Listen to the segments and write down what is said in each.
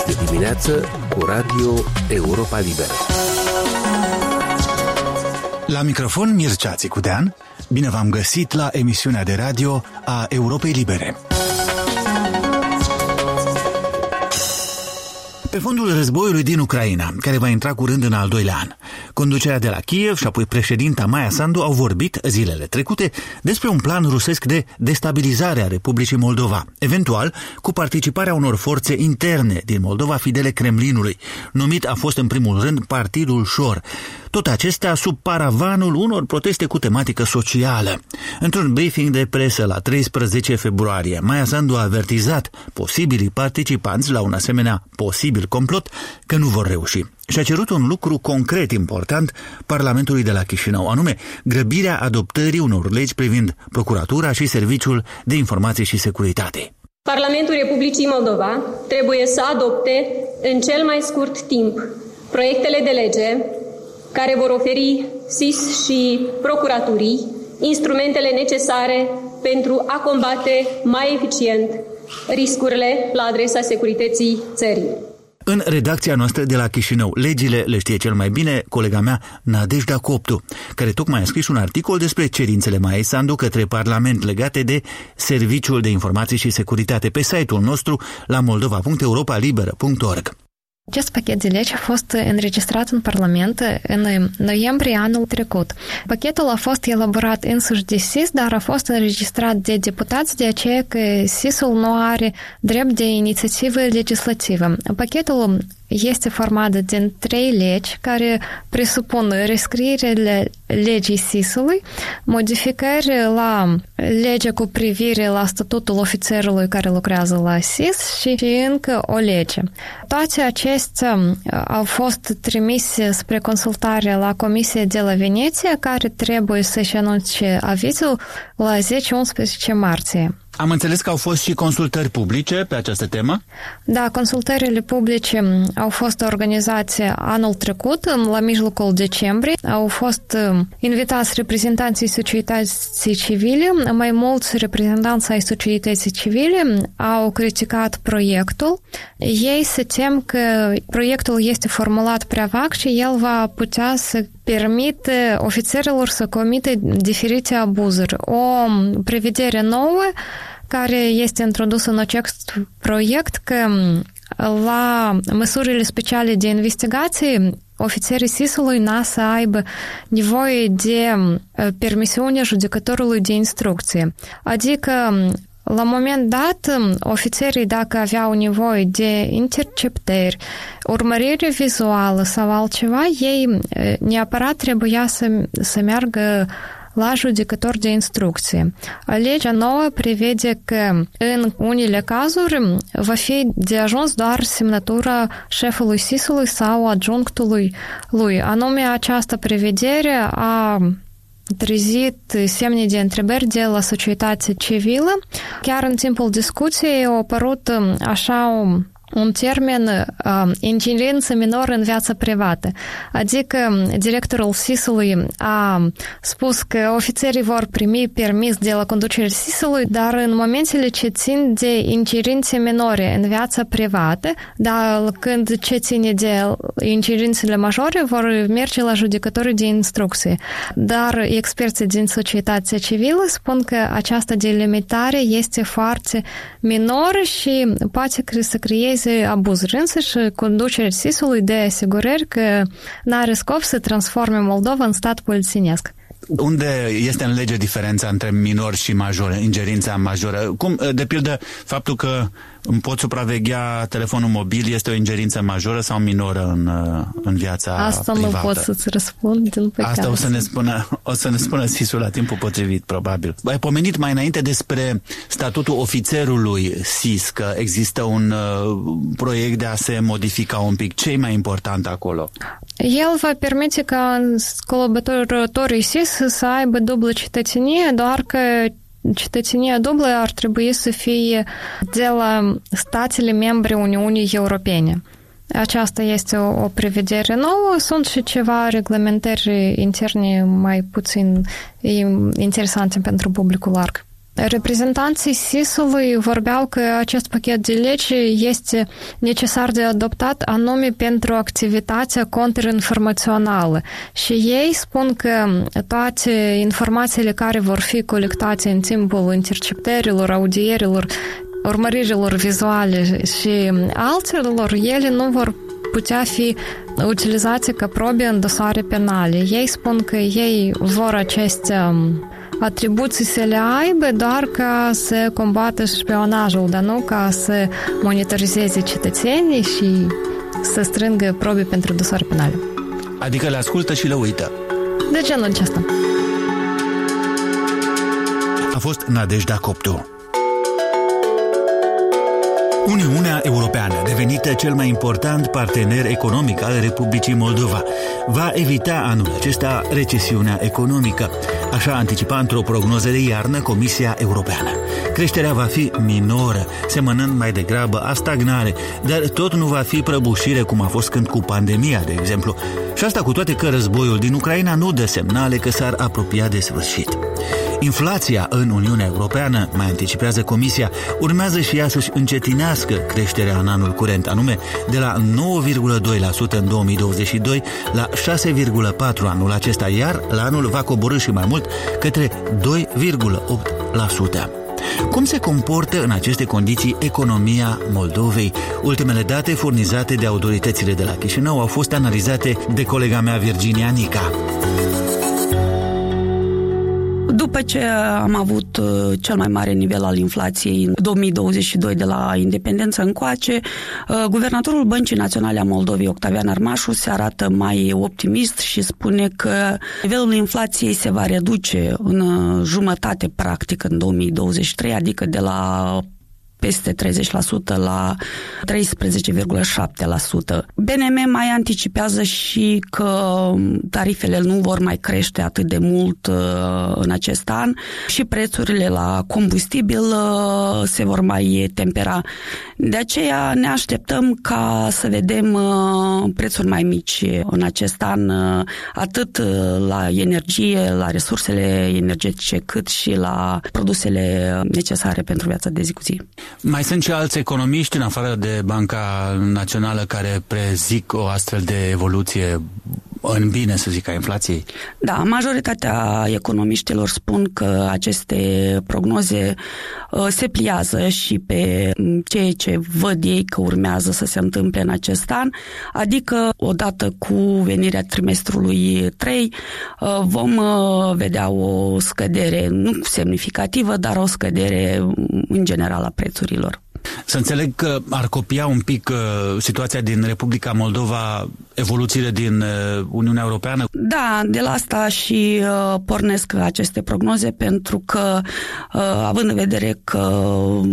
Este dimineață cu Radio Europa Liberă. La microfon Mircea Țicudean. Bine v-am găsit la emisiunea de radio a Europei Libere. Pe fondul războiului din Ucraina, care va intra curând în al doilea an, conducerea de la Kiev și apoi președinta Maia Sandu au vorbit zilele trecute despre un plan rusesc de destabilizare a Republicii Moldova, eventual cu participarea unor forțe interne din Moldova fidele Kremlinului. Numit a fost în primul rând Partidul Șor. Tot acestea sub paravanul unor proteste cu tematică socială. Într-un briefing de presă la 13 februarie, Maia Sandu a avertizat posibilii participanți la un asemenea posibil complot că nu vor reuși. Și a cerut un lucru concret important Parlamentului de la Chișinău, anume grăbirea adoptării unor legi privind procuratura și Serviciul de Informații și Securitate. Parlamentul Republicii Moldova trebuie să adopte în cel mai scurt timp proiectele de lege care vor oferi SIS și procuraturii instrumentele necesare pentru a combate mai eficient riscurile la adresa securității țării. În redacția noastră de la Chișinău, legile le știe cel mai bine colega mea Nadejda Coptu, care tocmai a scris un articol despre cerințele Maiei Sandu către Parlament legate de Serviciul de Informații și Securitate pe site-ul nostru la moldova.europalibera.org. Acest pachet de legi a fost înregistrat în Parlament în noiembrie anul trecut. Pachetul a fost elaborat însuși de SIS, dar a fost înregistrat de deputați, de aceea că SIS-ul nu are drept de inițiativă legislativă. Pachetul este format din 3 legi care presupun rescrierile legii SIS-ului, modificări la legea cu privire la statutul ofițerului care lucrează la SIS și încă o lege. Toate acestea au fost trimise spre consultare la Comisia de la Veneția, care trebuie să-și anunțe avizul la 10-11 martie. Am înțeles că au fost și consultări publice pe această temă? Da, consultările publice au fost organizate anul trecut, la mijlocul decembrie. Au fost invitați reprezentanții societății civile, mai mulți reprezentanți ai societății civile au criticat proiectul. Ei se tem că proiectul este formulat prea vag și el va putea să permite ofițerilor să comită diferite abuzuri. O prevedere nouă care este introdusă în acest proiect că la măsurile speciale de investigație ofițerii SIS-ului n-a să aibă nevoie de permisiunea judecătorului de instrucție. Adică la moment dat, ofițerii, dacă aveau nevoie de interceptări, urmărire vizuală sau altceva, ei neapărat trebuia să meargă la judecător de instrucție. Legea nouă prevede că în unele cazuri va fi de ajuns doar semnătura șefului SIS-ului sau adjunctului lui. Anume, această prevedere a trezit semne de întrebări de la societatea civilă. Chiar în timpul discuției a apărut așa un termen ingerință minoră în viața privată. Adică directorul SIS-ului a spus că ofițerii vor primi permis de la conducerea SIS-ului, dar în momentele ce țin de ingerințe minore în viața privată, dar când ce ține de ingerințele majore, vor merge la judecătorii de instrucție. Dar experții din societatea civilă spun că această delimitare este foarte minoră și poate să creeze abuzuri. Însăși conducerea SIS-ului de asigurări că n-are scop să transforme Moldova în stat polițienesc. Unde este în lege diferența între minor și major, ingerința majoră? Cum, de pildă, faptul că îmi pot supraveghea telefonul mobil este o ingerință majoră sau minoră în viața asta privată? Asta nu pot să-ți răspund, din păcate. Asta o să ne spună SIS-ul la timpul potrivit, probabil. Ai pomenit mai înainte despre statutul ofițerului SIS, că există un proiect de a se modifica un pic. Ce e mai important acolo? El va permite ca colaboratorii SIS să aibă dublă cetățenie, doar că cetățenia dublă ar trebui să fie de la statele membre Uniunii Europene. Aceasta este o prevedere nouă. Sunt și ceva reglementări interne mai puțin interesante pentru publicul larg. Reprezentanții SIS-ului vorbeau că acest pachet de lege este necesar de adoptat anume pentru activitatea contrainformațională și ei spun că toate informațiile care vor fi colectate în timpul interceptărilor, audierilor, urmăririlor vizuale și altelor, ele nu vor putea fi utilizate ca probe în dosare penale. Ei spun că ei vor aceste atribuții să le aibă doar ca să combată șpionajul, dar nu ca să monitorizeze cetățenii și să strângă probe pentru dosare penale. Adică le ascultă și le uită. De genul acesta. A fost Nadejda Coptu. Uniunea Europeană, devenită cel mai important partener economic al Republicii Moldova, va evita anul acesta recesiunea economică. Așa anticipa într-o prognoză de iarnă Comisia Europeană. Creșterea va fi minoră, semănând mai degrabă a stagnare, dar tot nu va fi prăbușire cum a fost când cu pandemia, de exemplu. Și asta cu toate că războiul din Ucraina nu dă semnale că s-ar apropia de sfârșit. Inflația în Uniunea Europeană, mai anticipează Comisia, urmează și ea să-și încetinească creșterea în anul curent, anume de la 9,2% în 2022 la 6,4% anul acesta, iar la anul va coborî și mai mult către 2,8%. Cum se comportă în aceste condiții economia Moldovei? Ultimele date furnizate de autoritățile de la Chișinău au fost analizate de colega mea Virginia Nica. După ce am avut cel mai mare nivel al inflației în 2022 de la independență încoace, guvernatorul Băncii Naționale a Moldovei, Octavian Armașu, se arată mai optimist și spune că nivelul inflației se va reduce în jumătate practic în 2023, adică de la peste 30% la 13,7%. BNM mai anticipează și că tarifele nu vor mai crește atât de mult în acest an și prețurile la combustibil se vor mai tempera. De aceea ne așteptăm ca să vedem prețuri mai mici în acest an, atât la energie, la resursele energetice, cât și la produsele necesare pentru viața de zi cu zi. Mai sunt și alți economiști, în afară de Banca Națională, care prezic o astfel de evoluție în bine, să zic, a inflației? Da, majoritatea economiștilor spun că aceste prognoze se pliază și pe ceea ce văd ei că urmează să se întâmple în acest an, adică odată cu venirea trimestrului 3 vom vedea o scădere, nu semnificativă, dar o scădere în general a prețurilor. Să înțeleg că ar copia un pic situația din Republica Moldova, evoluțiile din Uniunea Europeană? Da, de la asta și pornesc aceste prognoze, pentru că, având în vedere că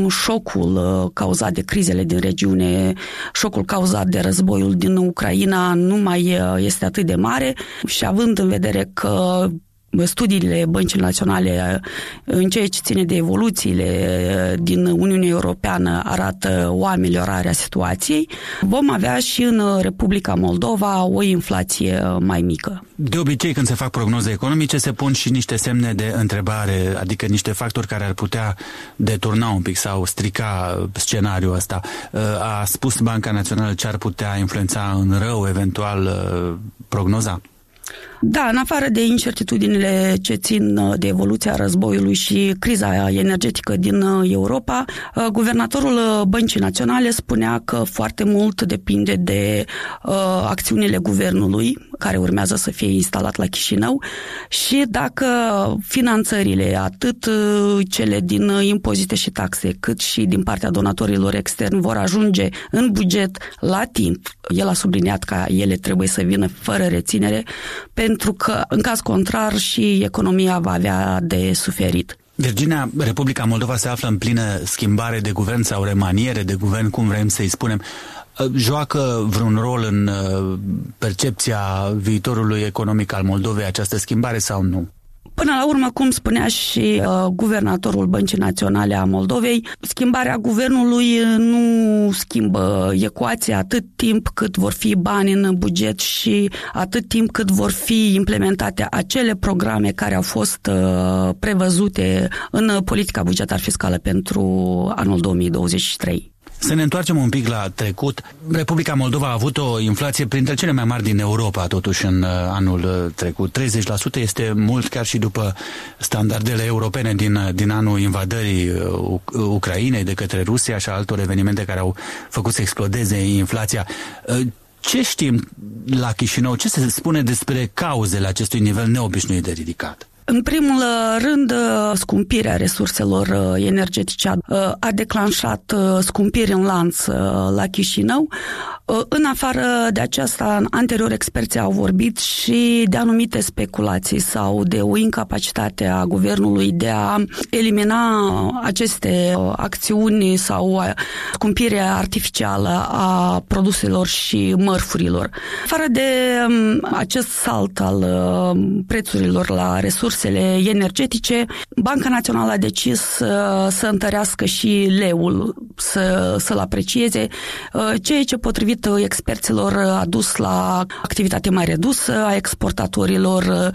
șocul cauzat de crizele din regiune, șocul cauzat de războiul din Ucraina nu mai este atât de mare și având în vedere că studiile Băncii Naționale în ceea ce ține de evoluțiile din Uniunea Europeană arată o ameliorare a situației, vom avea și în Republica Moldova o inflație mai mică. De obicei, când se fac prognoze economice, se pun și niște semne de întrebare, adică niște factori care ar putea deturna un pic sau strica scenariul ăsta. A spus Banca Națională ce ar putea influența în rău, eventual, prognoza? Da, în afară de incertitudinile ce țin de evoluția războiului și criza energetică din Europa, guvernatorul Băncii Naționale spunea că foarte mult depinde de acțiunile guvernului, care urmează să fie instalat la Chișinău, și dacă finanțările, atât cele din impozite și taxe, cât și din partea donatorilor externi, vor ajunge în buget la timp. El a subliniat că ele trebuie să vină fără reținere, pentru că, în caz contrar, și economia va avea de suferit. Virginia, Republica Moldova se află în plină schimbare de guvern sau remaniere de guvern, cum vrem să-i spunem. Joacă vreun rol în percepția viitorului economic al Moldovei această schimbare sau nu? Până la urmă, cum spunea și guvernatorul Băncii Naționale a Moldovei, schimbarea guvernului nu schimbă ecuația atât timp cât vor fi bani în buget și atât timp cât vor fi implementate acele programe care au fost prevăzute în politica bugetar fiscală pentru anul 2023. Să ne întoarcem un pic la trecut. Republica Moldova a avut o inflație printre cele mai mari din Europa, totuși, în anul trecut. 30% este mult, chiar și după standardele europene din anul invadării Ucrainei de către Rusia și altor evenimente care au făcut să explodeze inflația. Ce știm la Chișinău? Ce se spune despre cauzele acestui nivel neobișnuit de ridicat? În primul rând, scumpirea resurselor energetice a declanșat scumpiri în lanț la Chișinău. În afară de aceasta, anterior experții au vorbit și de anumite speculații sau de o incapacitate a guvernului de a elimina aceste acțiuni sau scumpirea artificială a produselor și mărfurilor. Afară de acest salt al prețurilor la resursele energetice, Banca Națională a decis să întărească și leul, să-l aprecieze, ceea ce potrivit experților a dus la activitate mai redusă a exportatorilor,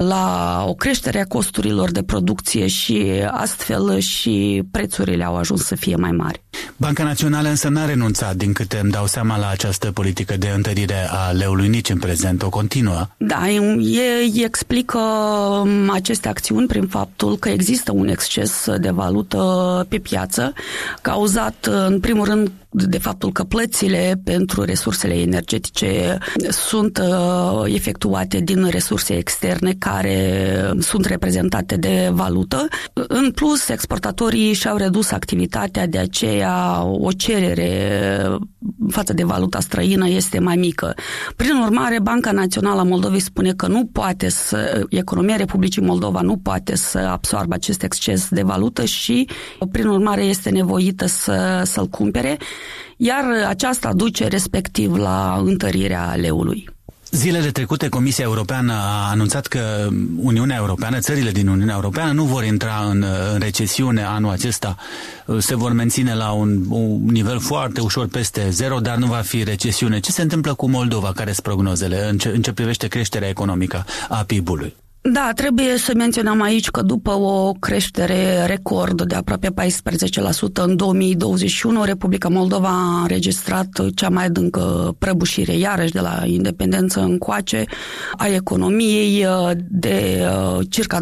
la o creștere a costurilor de producție și astfel și prețurile au ajuns să fie mai mari. Banca Națională însă n-a renunțat, din câte îmi dau seama, la această politică de întărire a leului nici în prezent, o continuă. Da, ei explică aceste acțiuni prin faptul că există un exces de valută pe piață, cauzat în primul rând de faptul că plățile pentru resursele energetice sunt efectuate din resurse externe care sunt reprezentate de valută. În plus, exportatorii și-au redus activitatea, de aceea o cerere față de valuta străină este mai mică. Prin urmare, Banca Națională a Moldovei spune că economia Republicii Moldova nu poate să absoarbă acest exces de valută și, prin urmare, este nevoită să-l cumpere, iar aceasta duce respectiv la întărirea leului. Zilele trecute, Comisia Europeană a anunțat că Uniunea Europeană, țările din Uniunea Europeană nu vor intra în recesiune anul acesta. Se vor menține la un nivel foarte ușor peste zero, dar nu va fi recesiune. Ce se întâmplă cu Moldova? Care sunt prognozele în ce privește creșterea economică a PIB-ului? Da, trebuie să menționăm aici că după o creștere record de aproape 14% în 2021, Republica Moldova a înregistrat cea mai adâncă prăbușire, iarăși de la independență încoace, a economiei de circa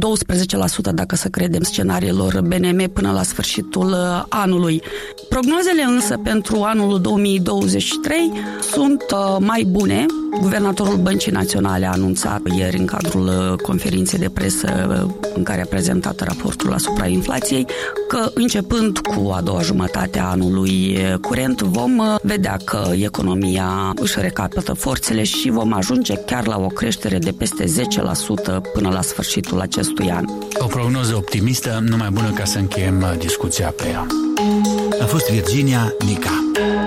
12%, dacă să credem scenariilor BNM, până la sfârșitul anului. Prognozele însă pentru anul 2023 sunt mai bune. Guvernatorul Băncii Naționale a anunțat ieri în cadrul conferinței de presă în care a prezentat raportul asupra inflației că începând cu a doua jumătate a anului curent vom vedea că economia își recapătă forțele și vom ajunge chiar la o creștere de peste 10% până la sfârșitul acestui an. O prognoză optimistă, numai bună ca să încheiem discuția pe ea. A fost Virginia Nica.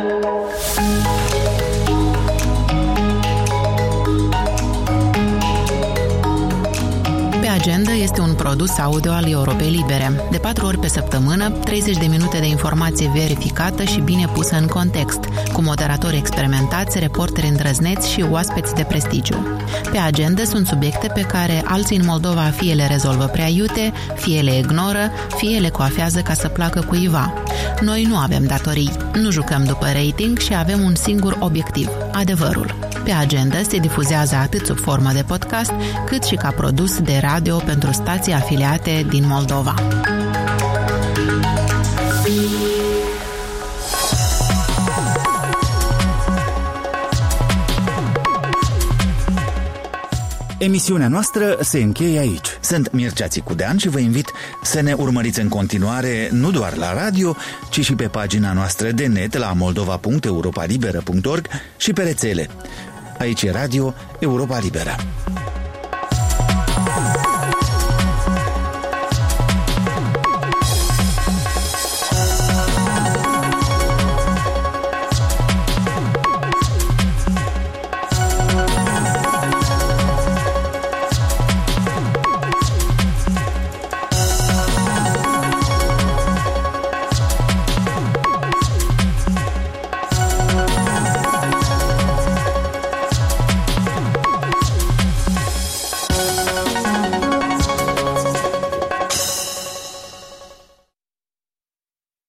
Agenda este un produs audio al Europei Libere. De 4 ori pe săptămână, 30 de minute de informație verificată și bine pusă în context, cu moderatori experimentați, reporteri îndrăzneți și oaspeți de prestigiu. Pe agenda sunt subiecte pe care alții în Moldova fie le rezolvă prea iute, fie le ignoră, fie le coafează ca să placă cuiva. Noi nu avem datorii, nu jucăm după rating și avem un singur obiectiv, adevărul. Pe agenda se difuzează atât sub formă de podcast, cât și ca produs de radio pentru stații afiliate din Moldova. Emisiunea noastră se încheie aici. Sunt Mircea Țicudean și vă invit să ne urmăriți în continuare nu doar la radio, ci și pe pagina noastră de net la moldova.europalibera.org și pe rețele. Aici e Radio Europa Liberă.